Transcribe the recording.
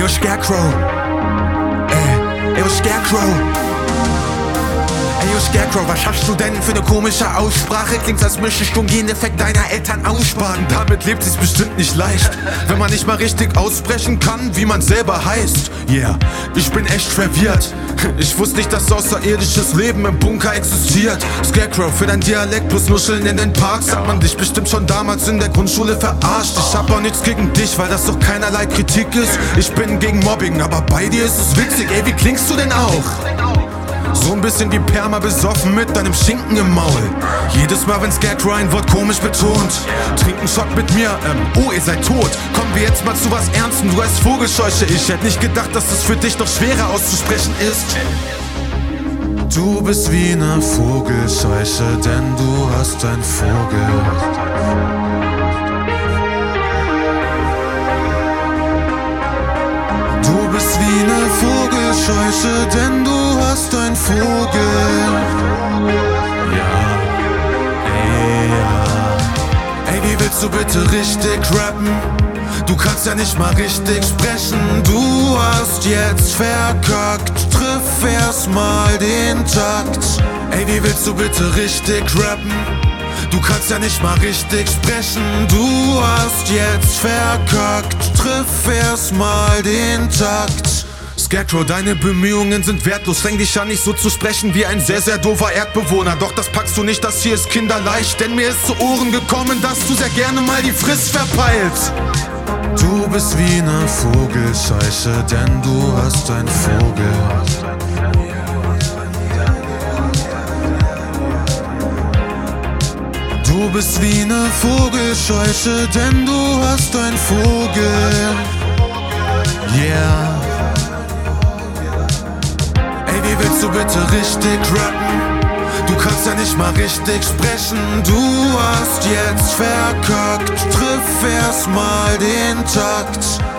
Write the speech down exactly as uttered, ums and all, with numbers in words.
yo, Scarecrow. Ey, yo, Scarecrow. Ey, yo, Scarecrow, was schaffst du denn für eine komische Aussprache? Klingt, als müsstest du einen Geneffekt deiner Eltern aussparen. Damit lebt sich's bestimmt nicht leicht, wenn man nicht mal richtig aussprechen kann, wie man selber heißt. Yeah, ich bin echt verwirrt. Ich wusste nicht, dass außerirdisches Leben im Bunker existiert. Scarecrow, für dein Dialekt plus Nuscheln in den Parks hat man dich bestimmt schon damals in der Grundschule verarscht. Ich hab auch nichts gegen dich, weil das doch keinerlei Kritik ist. Ich bin gegen Mobbing, aber bei dir ist es witzig. Ey, wie klingst du denn auch? So ein bisschen wie Perma besoffen mit deinem Schinken im Maul. Jedes Mal, wenn Scarecrow ein Wort komisch betont. Trink einen Shot mit mir, ähm, oh, ihr seid tot. Kommen wir jetzt mal zu was Ernstem, du als Vogelscheuche. Ich hätte nicht gedacht, dass es für dich noch schwerer auszusprechen ist. Du bist wie ne Vogelscheuche, denn du hast ein Vogel. Du bist wie ne Vogelscheuche, denn du hast ein Vogel. Ja, ey, ja. Ey, wie willst du bitte richtig rappen? Du kannst ja nicht mal richtig sprechen. Du hast jetzt verkackt, triff erst mal den Takt. Ey, wie willst du bitte richtig rappen? Du kannst ja nicht mal richtig sprechen. Du hast jetzt verkackt, triff erst mal den Takt. Scarecrow, deine Bemühungen sind wertlos. Streng dich an, nicht so zu sprechen wie ein sehr, sehr doofer Erdbewohner. Doch das packst du nicht, das hier ist kinderleicht. Denn mir ist zu Ohren gekommen, dass du sehr gerne mal die Frist verpeilst. Du bist wie ne Vogelscheuche, denn du hast ein Vogel. Du bist wie ne Vogelscheuche, denn du hast ein Vogel. Yeah. Ey, wie willst du bitte richtig rappen? Du kannst ja nicht mal richtig sprechen. Du hast jetzt verkackt, triff erst mal den Takt.